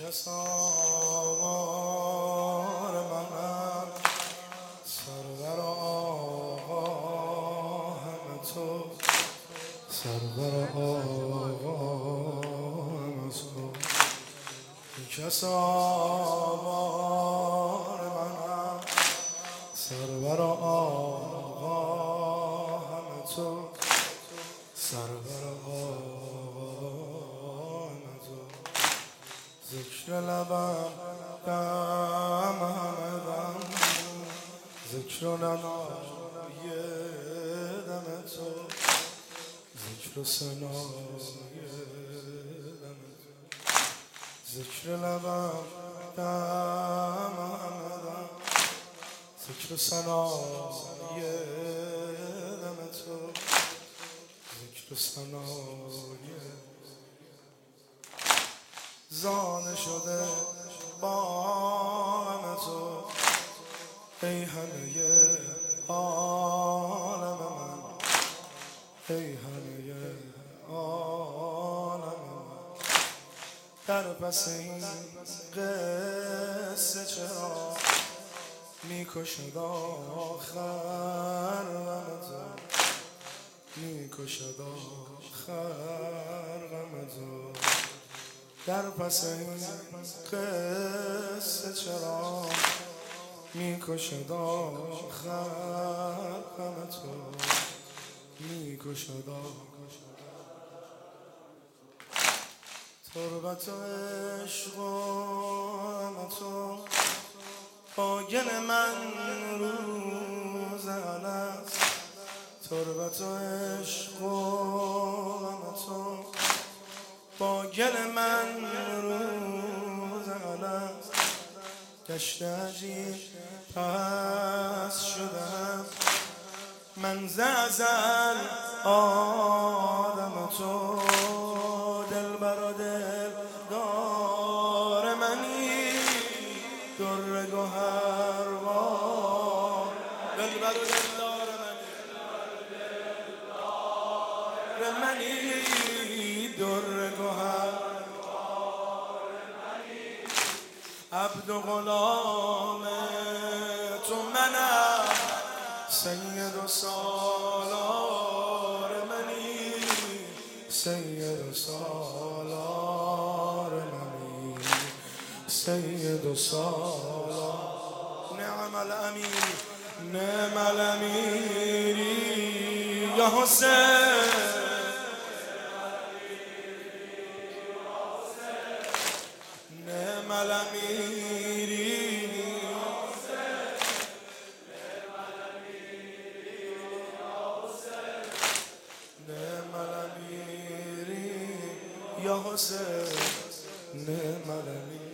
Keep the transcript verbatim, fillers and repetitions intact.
پیش سوار منم سرور آقا همه تو سرور آقا همه تو پیش سوار منم سرور آقا همه تو سرور آقا همه تو ذکر لبم دم همه دم ذکر و ننای دم تو ذکر و سنای دم تو ذکر لبم دم همه دم ذکر و سنای دم تو ذکر و سنای زانه شده با غم تو ای همه عالم من ای همه عالم من در پس این قصه چرا میکشد آخر غم تو میکشد آخر غم تو در پس این قصه چرا میکشد آخر غم تو میکشد تربت و عشق و غم تو با گل من روز الست تربت و عشق و غم تو با گل من روز الست گشت عجیب پس شدم من ز ازل آدم تو دلبر و دلدار منی در گوهروار دلبر و دلدار منی در گوهر عبد و غلام تو منم سید و سالار منی سید و سالار منی سید و سالار نعم الامیر نعم الامیری یا حسین نعم الامیری نعم الامیری یا حسین نعم الامیری